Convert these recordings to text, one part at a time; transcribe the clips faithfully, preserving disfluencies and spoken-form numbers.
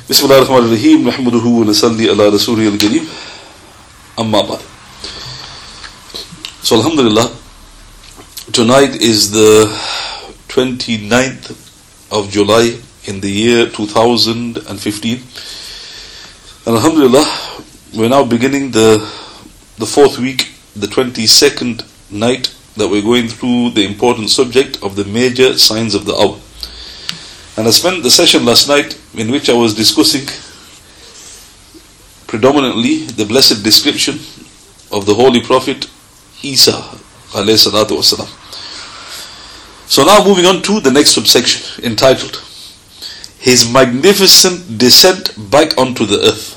Bismillah ar-Rahman ar-Rahim. Nahmaduhu wa nasalli ala Rasulihi al-Kareem. Amma ba'd. So Alhamdulillah, tonight is the twenty-ninth of July in the year two thousand fifteen. And Alhamdulillah, we're now beginning the the fourth week, the twenty-second night that we're going through the important subject of the major signs of the hour. And I spent the session last night in which I was discussing predominantly the blessed description of the Holy Prophet Isa alayhi salatu wasalam. So now moving on to the next subsection entitled His Magnificent Descent Back onto the Earth.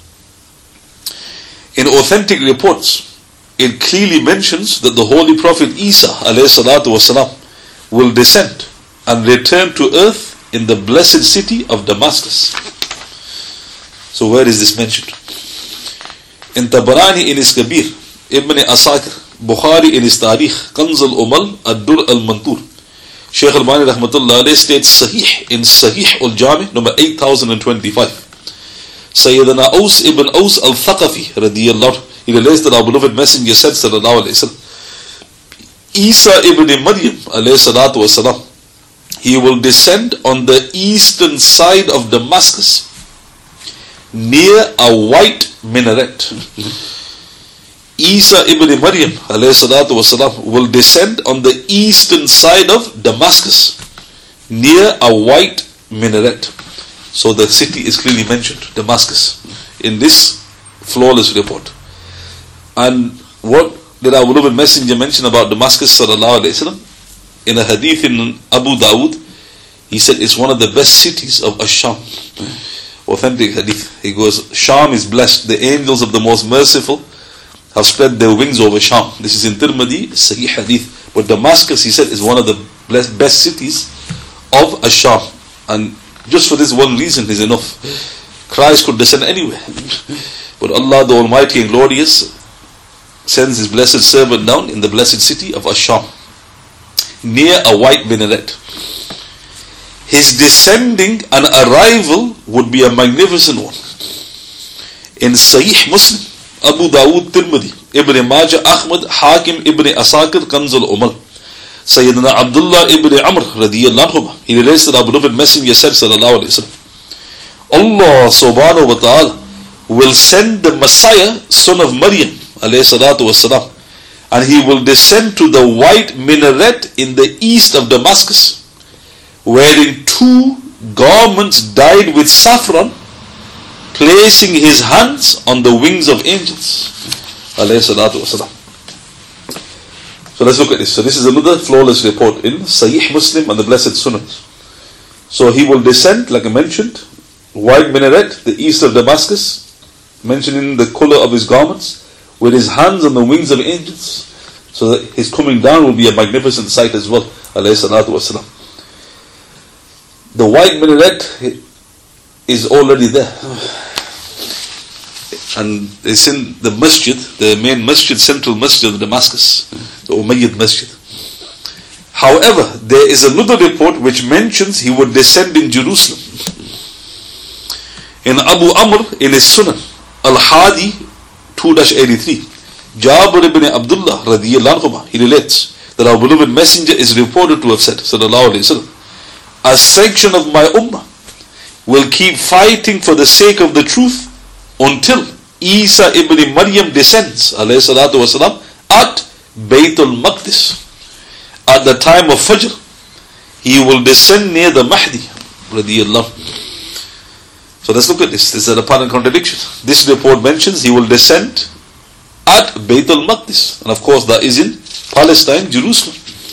In authentic reports, it clearly mentions that the Holy Prophet Isa alayhi salatu wasalam will descend and return to earth in the blessed city of Damascus. So where is this mentioned? In Tabarani in his Kabir, Ibn Asakir, Bukhari in his Tarikh, Kanz al-Umal, Ad-Dur al-Mantur. Shaykh al-Bani rahmatullah alayhi states Sahih in Sahih al-Jami, number eight thousand twenty-five. Sayyidina Aus ibn Aus al-Thaqafi, radiyallahu, he relates that our beloved Messenger said, sallallahu alayhi wa sallam, Isa ibn Maryam, alayhi salatu wa salam, he will descend on the eastern side of Damascus near a white minaret. Isa ibn Maryam alayhi salatu wasalam will descend on the eastern side of Damascus near a white minaret. So the city is clearly mentioned, Damascus, in this flawless report. And what did our beloved Messenger mention about Damascus sallallahu alayhi wa sallam? In a hadith in Abu Dawood, he said it's one of the best cities of Ash-Sham. Authentic hadith. He goes, Sham is blessed. The angels of the most merciful have spread their wings over Sham. This is in Tirmidhi, Sahih hadith. But Damascus, he said, is one of the best cities of Ash-Sham. And just for this one reason is enough. Christ could descend anywhere. But Allah, the Almighty and Glorious, sends His blessed servant down in the blessed city of Ash-Sham, near a white minaret. His descending and arrival would be a magnificent one. In Sahih Muslim, Abu Dawood, Tirmidhi, Ibn Majah, Ahmad, Hakim, Ibn Asakir, Kanz al-Umal, Sayyidina Abdullah ibn Amr radiyallahu anhu, he relates that our beloved Messenger said, sallallahu alayhi wa sallam, Allah subhanahu wa ta'ala will send the Messiah, son of Maryam, alayhi salatu wasalam, and he will descend to the white minaret in the east of Damascus, wearing two garments dyed with saffron, placing his hands on the wings of angels. Alayhi salatu wasalam. So let's look at this. So this is another flawless report in Sahih Muslim and the Blessed Sunnahs. So he will descend, like I mentioned, white minaret, the east of Damascus, mentioning the color of his garments, with his hands on the wings of angels. So that his coming down will be a magnificent sight as well. Alayhi salatu wasalam. The white minaret is already there. And it's in the masjid, the main masjid, central masjid of Damascus, the Umayyad masjid. However, there is another report which mentions he would descend in Jerusalem. In Abu Amr, in his Sunan, Al-Hadi two eighty-three, Jabir ibn Abdullah radiyallahu anhu, he relates that our beloved Messenger is reported to have said, sallallahu alayhi wa sallam, a section of my ummah will keep fighting for the sake of the truth until Isa ibn Maryam descends, alayhi salatu wasalam, at Baytul Maqdis. At the time of Fajr, he will descend near the Mahdi, radiyallahu. So let's look at this. This is an apparent contradiction. This report mentions he will descend at Baytul Maqdis, and of course that is in Palestine, Jerusalem.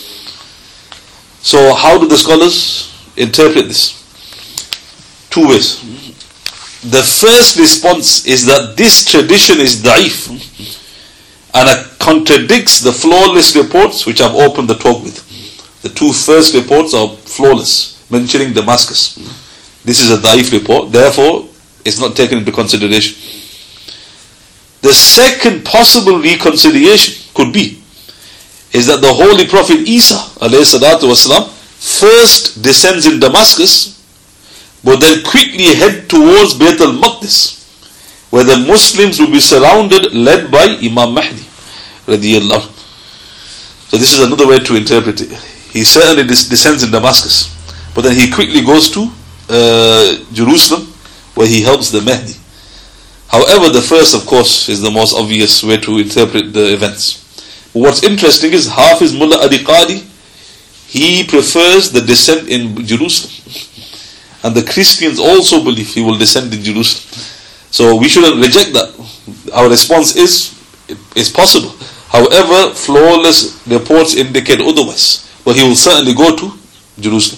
So how do the scholars interpret this? Two ways. The first response is that this tradition is da'if and it contradicts the flawless reports which I've opened the talk with. The two first reports are flawless, mentioning Damascus. This is a da'if report, therefore it's not taken into consideration. The second possible reconciliation could be is that the Holy Prophet Isa alayhi salatu wasalam first descends in Damascus but then quickly head towards Bayt al-Maqdis, where the Muslims will be surrounded, led by Imam Mahdi radiyallahu. So this is another way to interpret it. He certainly descends in Damascus, but then he quickly goes to uh, Jerusalem, where he helps the Mahdi. However, the first, of course, is the most obvious way to interpret the events. But what's interesting is Hafiz Mullah Ali Qadi, he prefers the descent in Jerusalem. And the Christians also believe he will descend in Jerusalem. So we shouldn't reject that. Our response is, it's possible. However, flawless reports indicate otherwise. But he will certainly go to Jerusalem.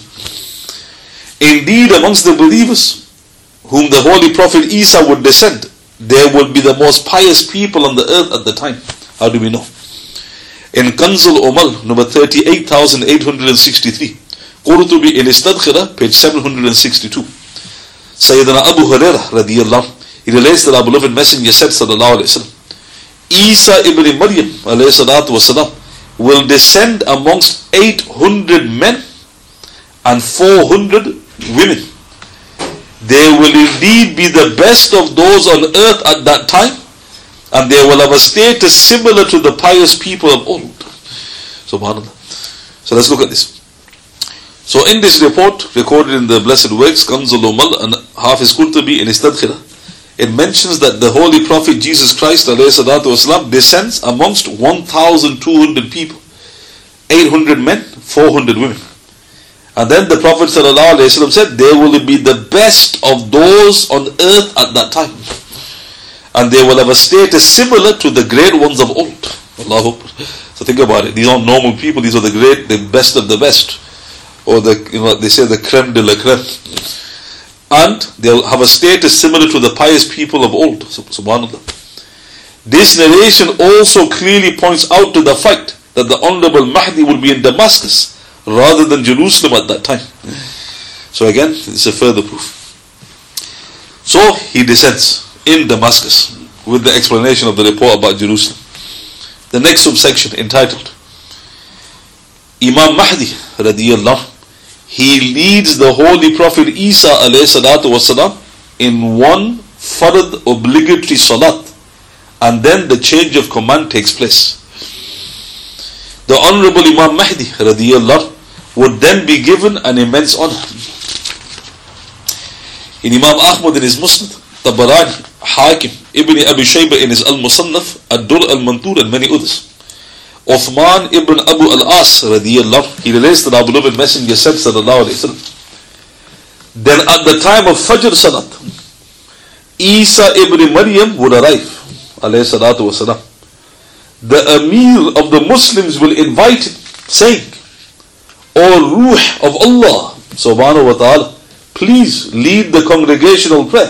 Indeed, amongst the believers, whom the Holy Prophet Isa would descend, there would be the most pious people on the earth at the time. How do we know? In Kanzul Umal, number thirty-eight thousand eight hundred sixty-three, Qurtubi in Istadkhira, page seven hundred sixty-two, Sayyidina Abu Hurairah radiyallahu, he relates that our beloved Messenger said, sallallahu alayhi wa sallam, Isa ibn Maryam alayhi salatu wasalam will descend amongst eight hundred men and four hundred women. They will indeed be the best of those on earth at that time, and they will have a status similar to the pious people of old. Subhanallah. So let's look at this. So in this report, recorded in the Blessed Works, Kanzul Umal and Hafiz Qurtubi in Istadkhira, it mentions that the Holy Prophet Jesus Christ والسلام, descends amongst one thousand two hundred people, eight hundred men, four hundred women. And then the Prophet ﷺ said, they will be the best of those on earth at that time. And they will have a status similar to the great ones of old. Allahu Akbar. So think about it. These aren't normal people. These are the great, the best of the best. Or the, you know, they say the creme de la creme. And they'll have a status similar to the pious people of old. Subhanallah. This narration also clearly points out to the fact that the Honorable Mahdi will be in Damascus rather than Jerusalem at that time. So again, it's a further proof. So he descends in Damascus with the explanation of the report about Jerusalem. The next subsection entitled Imam Mahdi radiyallahu, he leads the Holy Prophet Isa alayhi salatu wasalam in one fard obligatory salat, and then the change of command takes place. The Honorable Imam Mahdi radiyallahu would then be given an immense honor. In Imam Ahmad in his Musnad, Tabarani, Hakim, Ibn Abi Shayba in his Al-Musannaf, Ad-Dur Al-Mantur, and many others. Uthman ibn Abu al-As radiyallahu, he relates that our beloved Messenger said, sallallahu alayhi wa sallam, then at the time of Fajr Salat, Isa ibn Maryam would arrive, alayhi salatu wa salam. The Amir of the Muslims will invite him, saying, O Ruh of Allah subhanahu wa ta'ala, please lead the congregational prayer.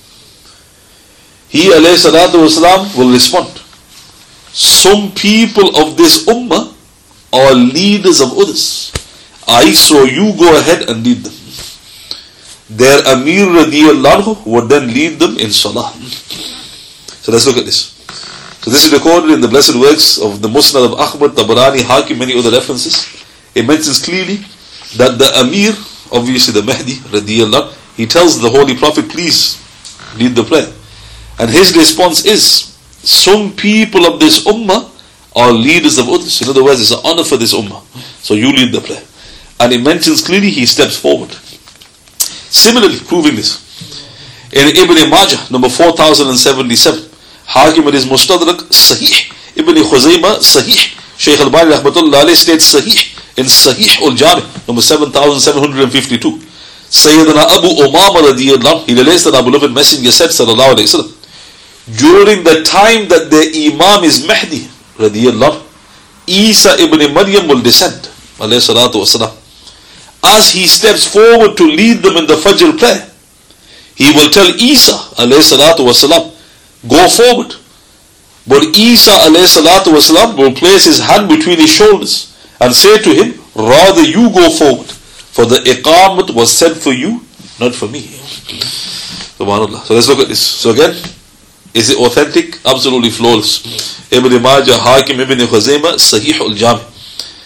He alayhi salatu wasalam will respond, some people of this ummah are leaders of others. I saw you go ahead and lead them. Their Amir radiyallahu would then lead them in salah. So let's look at this. So this is recorded in the Blessed Works of the Musnad of Ahmad, Tabarani, Hakim, many other references. It mentions clearly that the Amir, obviously the Mahdi radiyallahu, he tells the Holy Prophet, please lead the prayer. And his response is, some people of this ummah are leaders of others. In other words, it's an honor for this ummah. So you lead the prayer. And it mentions clearly he steps forward. Similarly, proving this, in Ibn Majah, number four thousand seventy-seven, Hakim in his Mustadrak, Sahih, Ibn Khuzaymah, Sahih, Shaykh al-Bani rahmatullah alayhi states Sahih, in Sahih al-Jami, number seven thousand seven hundred fifty-two, Sayyidina Abu Umama radiyallahu, he relates that our beloved Messenger said, sallallahu alayhi wa sallam, during the time that the Imam is Mahdi radiyallahu, Isa ibn Maryam will descend alayhi salatu wasalam. As he steps forward to lead them in the Fajr prayer, he will tell Isa alayhi salatu wasalam, go forward. But Isa alayhi salatu wasalam will place his hand between his shoulders and say to him, rather you go forward, for the iqamat was said for you, not for me. Subhanallah. So let's look at this. So again, is it authentic? Absolutely flawless. Ibn Majah, Hakim, Ibn Khuzaymah, Sahih al-Jami.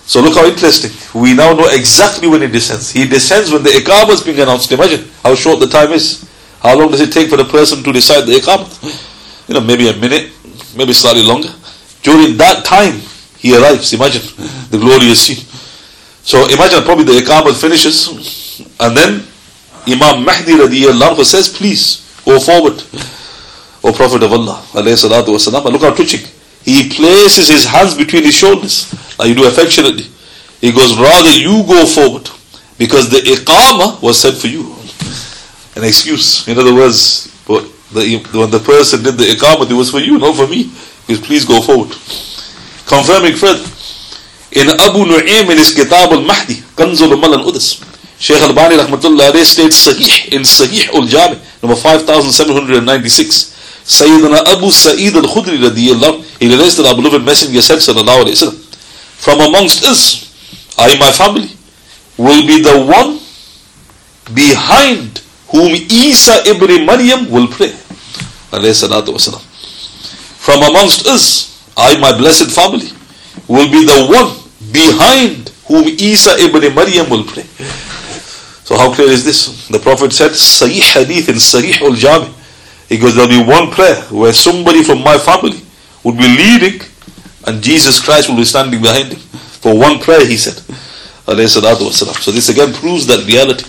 So look how interesting. We now know exactly when he descends. He descends when the Iqamah is being announced. Imagine how short the time is. How long does it take for the person to decide the Iqamah? You know, maybe a minute, maybe slightly longer. During that time, he arrives. Imagine the glorious scene. So imagine probably the Iqamah finishes, and then Imam Mahdi radiyallahu anhu says, please go forward, O Prophet of Allah alayhi salatu wasalam. And look how twitching. He places his hands between his shoulders, like you do affectionately. He goes, rather you go forward, because the Iqamah was said for you. An excuse. In other words, but the, when the person did the Iqamah, it was for you, not for me. He goes, please go forward. Confirming further, in Abu Nu'aym in his Kitab al-Mahdi, Kanzul al-Mal al-Udus, Shaykh Albani rahmatullah alayhi states Sahih in Sahih al-Jami, number five thousand seven hundred ninety-six, Sayyidina Abu Sa'id al-Khudri radiyallahu, he relates that our beloved Messenger said sallallahu alayhi wa sallam, from amongst us, I my family, will be the one behind whom Isa ibn Maryam will pray. Alayhi salatu wa sallam. From amongst us, I my blessed family, will be the one behind whom Isa ibn Maryam will pray. So how clear is this? The Prophet said, Sahih Hadith in Sahih al-Jami, he goes, there'll be one prayer where somebody from my family would be leading and Jesus Christ will be standing behind him. For one prayer, he said. So this again proves that reality.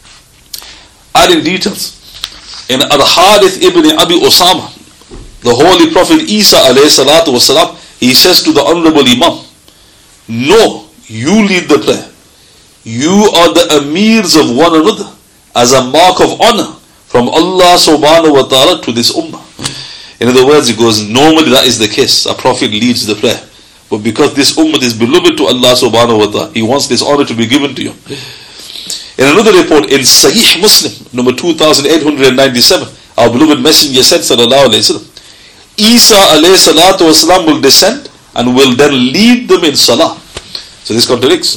Adding details. In Al-Harith ibn Abi Osama, the Holy Prophet Isa alayhi salatu wasalam, he says to the Honorable Imam, no, you lead the prayer. You are the amirs of one another as a mark of honor from Allah subhanahu wa ta'ala to this ummah. In other words, it goes, normally that is the case. A prophet leads the prayer. But because this ummah is beloved to Allah subhanahu wa ta'ala, he wants this honor to be given to you. In another report, in Sahih Muslim, number two thousand eight hundred ninety-seven, our beloved Messenger said, sallallahu alayhi wa sallam, Isa alayhi salatu wasalam will descend and will then lead them in salah. So this contradicts.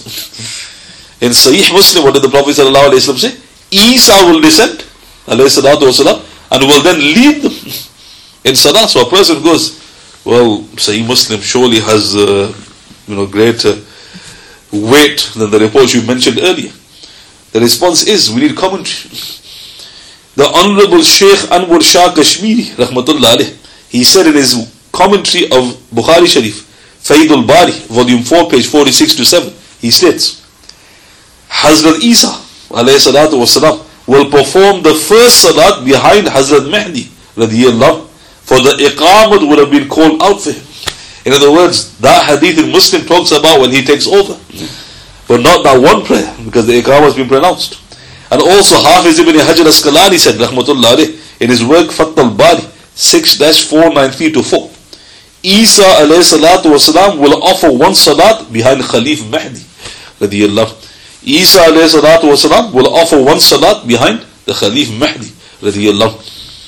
In Sahih Muslim, what did the Prophet sallallahu alayhi wa sallam say? Isa will descend alayhi salatu wasalam and will then lead them in salah. So a person goes, well, Sahih Muslim surely has uh, you know, greater weight than the reports you mentioned earlier. The response is, we need commentary. The Honorable Shaykh Anwar Shah Kashmiri rahmatullah alayh, he said in his commentary of Bukhari Sharif, Faidul Bari, volume four, page forty-six to seven, he states, Hazrat Isa alayhi salatu wasalam will perform the first salat behind Hazrat Mahdi radiyallahu, for the Iqamah would have been called out for him. In other words, that hadith in Muslim talks about when he takes over, but not that one prayer, because the Iqamah has been pronounced. And also Hafiz ibn Hajar Asqalani said rahmatullah alayh, in his work Fath al-Bari six four ninety-three to four, Isa alayhi salatu wasalam will offer one salat behind Khalif Mahdi radiyallahu. Isa alayhi salatu wasalam will offer one salat behind the Khalif Mahdi radiyallahu.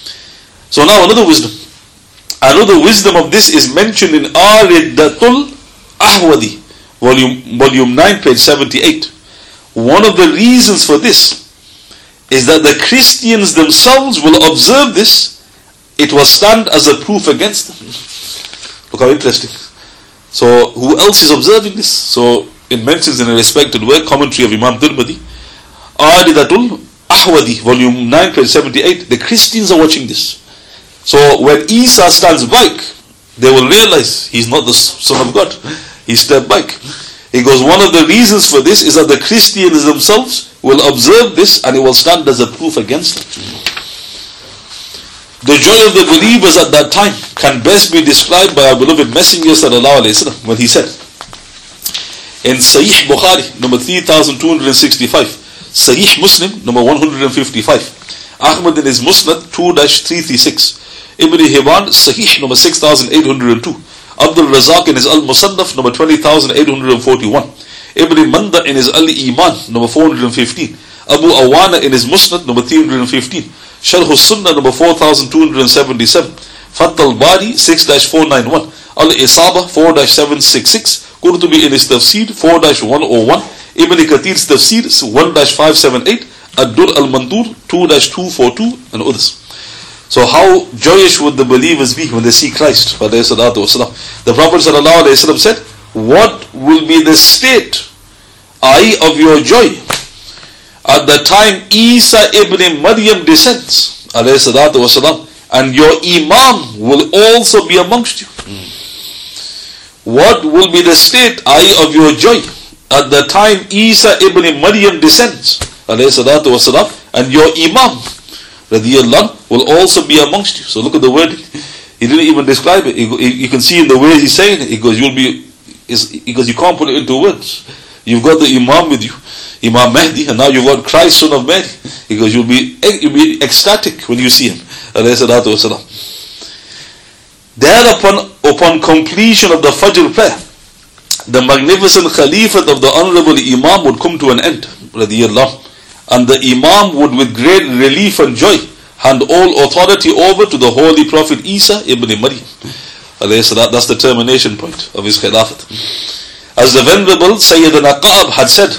So now another wisdom. Another wisdom of this is mentioned in Aridatul Ahwadi, volume, volume nine, page seventy-eight. One of the reasons for this is that the Christians themselves will observe this. It will stand as a proof against them. Look how interesting. So who else is observing this? So it mentions in a respected work, commentary of Imam Tirmidhi, Aridatul Ahwadi, volume nine, page seventy-eight. The Christians are watching this. So when Isa stands back, they will realize he's not the Son of God. He stepped back. He goes, one of the reasons for this is that the Christians themselves will observe this and it will stand as a proof against them. The joy of the believers at that time can best be described by our beloved Messenger sallallahu alayhi wa sallam when he said, in Sahih Bukhari, number three thousand two hundred sixty-five, Sahih Muslim, number one hundred fifty-five, Ahmad in his Musnad two three thirty-six, Ibn Hibban, Sahih, number six thousand eight hundred two, Abdul Razak in his Al-Musannaf, number twenty thousand eight hundred forty-one, Ibn Manda in his Al-Iman, number four hundred fifteen, Abu Awana in his Musnad, number three hundred fifteen, Sharh al-Sunnah, number four thousand two hundred seventy-seven, Fath al-Bari, six four ninety-one, Al-Isaba, four seven sixty-six, Qurtubi in his Tafsir, four one oh one, Ibn Kathir's Tafsir, one five seventy-eight, Ad-Dur al-Mandur, two two forty-two, and others. So how joyous would the believers be when they see Christ? The Prophet ﷺ said, what will be the state, that is of your joy, at the time Isa ibn Maryam descends, alayhi salatu wasalam, and your Imam will also be amongst you. What will be the state, that is of your joy, at the time Isa ibn Maryam descends, alayhi salatu wasalam, and your Imam, radiyallahu, will also be amongst you. So look at the word. He didn't even describe it. You can see in the way he's saying it. He goes, you'll be, because you can't put it into words. You've got the Imam with you, Imam Mahdi, and now you've got Christ, son of Mary. He goes, you'll be, you'll be ecstatic when you see him. Thereupon, upon completion of the Fajr prayer, the magnificent Khalifate of the Honorable Imam would come to an end, and the Imam would, with great relief and joy, hand all authority over to the Holy Prophet Isa ibn Maryam. That's the termination point of his Khilafat. As the Venerable Sayyidina Ka'ab had said,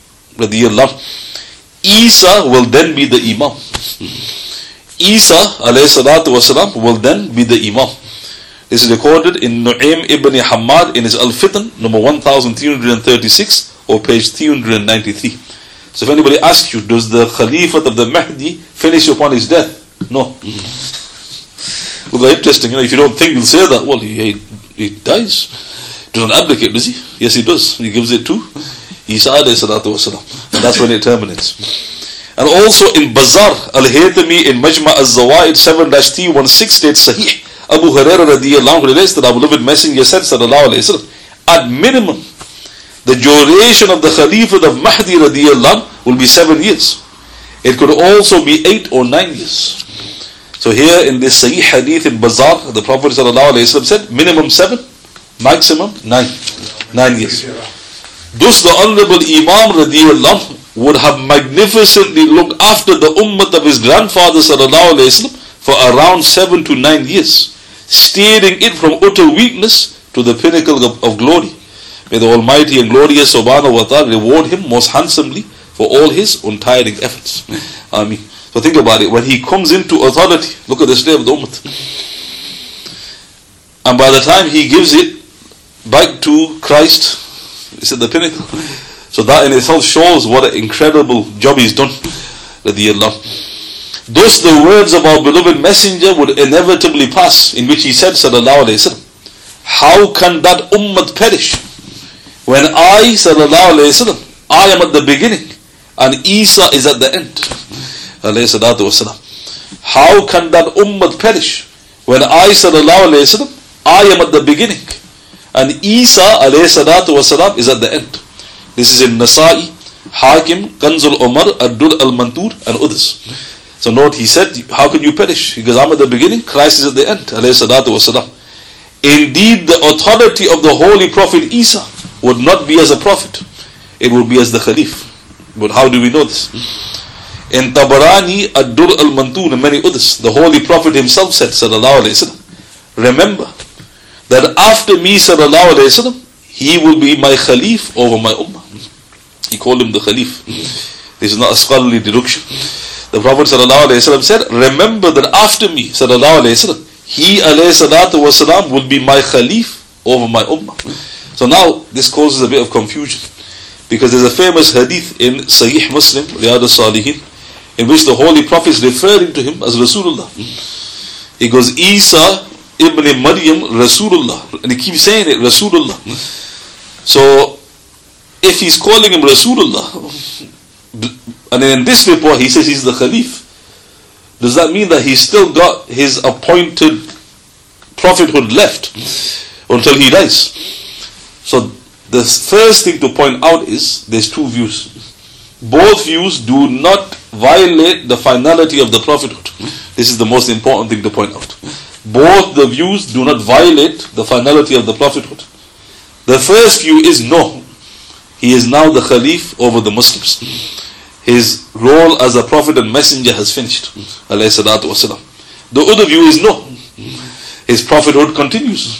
Isa will then be the Imam. Isa والسلام, will then be the Imam. This is recorded in Nu'aym ibn Hammad in his Al-Fitan, number one thousand three hundred thirty-six, or page three hundred ninety-three. So if anybody asks you, does the Khalifat of the Mahdi finish upon his death? No. Well, very interesting. You know, if you don't think he'll say that, well, he, he dies. He doesn't abdicate, does he? Yes, he does. He gives it to Isa alayhi salatu wasalam. And that's when it terminates. And also in Bazar Al-Haythami in Majma' Al-Zawaid seven T one sixteen states Sahih, Abu Hurairah radiyallahu anhu relates that our beloved Messenger said, sallallahu alayhi wa sallam, at minimum, the duration of the Khalifat of Mahdi radiyallahu anhu will be seven years. It could also be eight or nine years. So here in this Sahih Hadith in Bazar, the Prophet sallallahu alayhi wa sallam said, minimum seven, maximum nine. Nine years. Thus the Honorable Imam radiyallahu anhu would have magnificently looked after the ummah of his grandfather sallallahu alayhi wa sallam for around seven to nine years, steering it from utter weakness to the pinnacle of, of glory. May the Almighty and Glorious Subhanahu wa Ta'ala reward him most handsomely for all his untiring efforts. Ameen. So think about it. When he comes into authority, look at the state of the ummah. And by the time he gives it back to Christ, it's at the pinnacle. So that in itself shows what an incredible job he's done. Thus the words of our beloved Messenger would inevitably pass, in which he said, sallallahu alayhi wa sallam, how can that ummah perish when I, sallallahu alayhi wa sallam, I am at the beginning and Isa is at the end? Alayhi salatu wasalam. How can that ummah perish when I, sallallahu alayhi wa sallam, I am at the beginning and Isa alayhi salatu wasalam is at the end? This is in Nasa'i, Hakim, Kanzul Umar, Ad-Dur al-Mantur, and others. So note, he said, how can you perish? Because I'm at the beginning, Christ is at the end. Alayhi salatu wasalam. Indeed, the authority of the Holy Prophet Isa would not be as a prophet. It would be as the Khalif. But how do we know this? In Tabarani, Ad-Dur al-Mantur, and many others, the Holy Prophet himself said, sallallahu alayhi wa sallam, remember that after me, sallallahu alayhi wa sallam, he will be my Khalif over my ummah. He called him the Khalif. This is not a scholarly deduction. The Prophet sallallahu alayhi wa sallam said, remember that after me, sallallahu alayhi wa sallam, he alayhi salatu wa salam will be my Khalif over my ummah. So now this causes a bit of confusion, because there's a famous hadith in Sahih Muslim, Riyad al-Salihin, in which the Holy Prophet is referring to him as Rasulullah. He goes, Isa ibn Maryam Rasulullah, and he keeps saying it, Rasulullah. So if he's calling him Rasulullah, and then in this report he says he's the Khalif, does that mean that he's still got his appointed prophethood left until he dies? So the first thing to point out is there's two views. Both views do not violate the finality of the prophethood. This is the most important thing to point out. Both the views do not violate the finality of the prophethood. The first view is no, he is now the Khalif over the Muslims. His role as a prophet and messenger has finished. Alayhi salatu wasalam. The other view is no, his prophethood continues.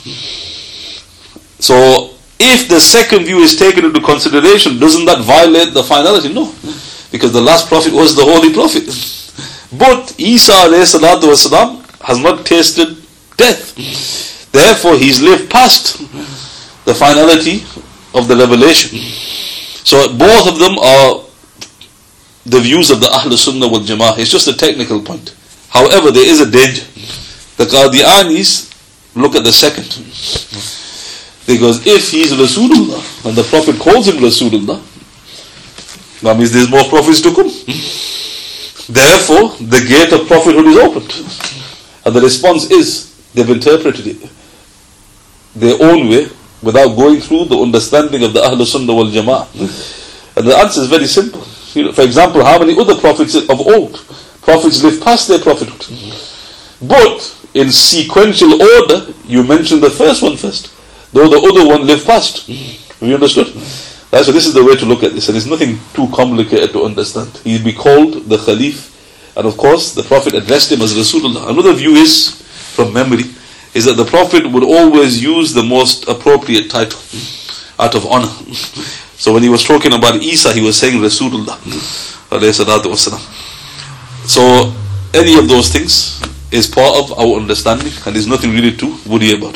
So if the second view is taken into consideration, doesn't that violate the finality? No, because the last prophet was the Holy Prophet. But Isa alayhi salatu wasalam has not tasted death. Therefore he's lived past the finality of the revelation. So both of them are the views of the Ahl Sunnah wal Jama'ah. It's just a technical point. However, there is a danger. The Qadianis look at the second. Because if he is Rasulullah and the Prophet calls him Rasulullah, that means there's more prophets to come. Therefore, the gate of prophethood is opened. And the response is, they've interpreted it their own way without going through the understanding of the Ahl Sunnah wal Jama'ah. And the answer is very simple. You know, for example, how many other prophets of old, prophets lived past their prophethood? But in sequential order, you mention the first one first, though the other one lived past. Have you understood? So this is the way to look at this, and it's nothing too complicated to understand. He'd be called the Khalif, and of course the Prophet addressed him as Rasulullah. Another view is, from memory, is that the Prophet would always use the most appropriate title out of honor. So when he was talking about Isa, he was saying Rasulullah alayhi salatu wasalam. So any of those things is part of our understanding, and there's nothing really to worry about.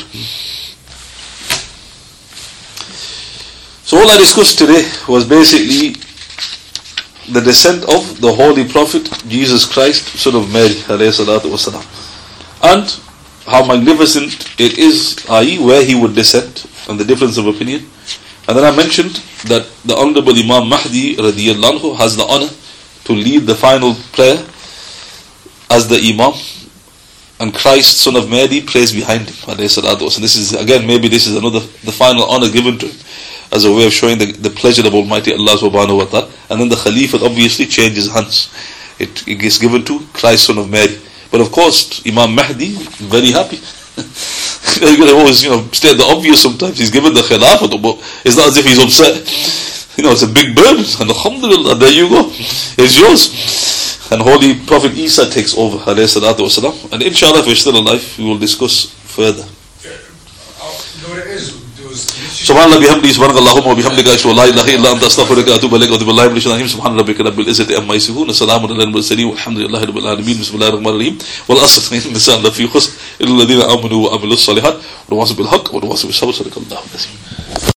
So all I discussed today was basically the descent of the Holy Prophet Jesus Christ, son of Mary alayhi salatu wasalam, and how magnificent it is, that is where he would descend, and the difference of opinion. And then I mentioned that the Honorable Imam Mahdi radiyallahu anhu has the honor to lead the final prayer as the Imam, and Christ, son of Mary, prays behind him alayhi salatu wasalam. This is, again, maybe this is another, the final honor given to him, as a way of showing the, the pleasure of Almighty Allah subhanahu wa ta'ala. And then the Khalifah obviously changes hands. It, it gets given to Christ, son of Mary. But of course, Imam Mahdi, very happy. You're going to always, you know, state the obvious sometimes. He's given the Khilafah, but it's not as if he's upset. You know, it's a big burden. And alhamdulillah, there you go. It's yours. And Holy Prophet Isa takes over, alayhi salatu wasalam. And inshallah, if we're still alive, we will discuss further. سبحان الله بحمده سبحانك اللهم وبحمدك أشهد أن لا إله إلا أنت أستغفرك وأتوب إليك وأتوب الله من الشيطان الرجيم سبحان ربك رب العزة عما يصفون وسلام على المرسلين والحمد لله رب العالمين بسم الله الرحمن الرحيم والعصر إن الإنسان لفي خسر إلا الذين آمنوا وعملوا الصالحات والتواصوا بالحق والتواصوا بالصبر صدق الله العظيم.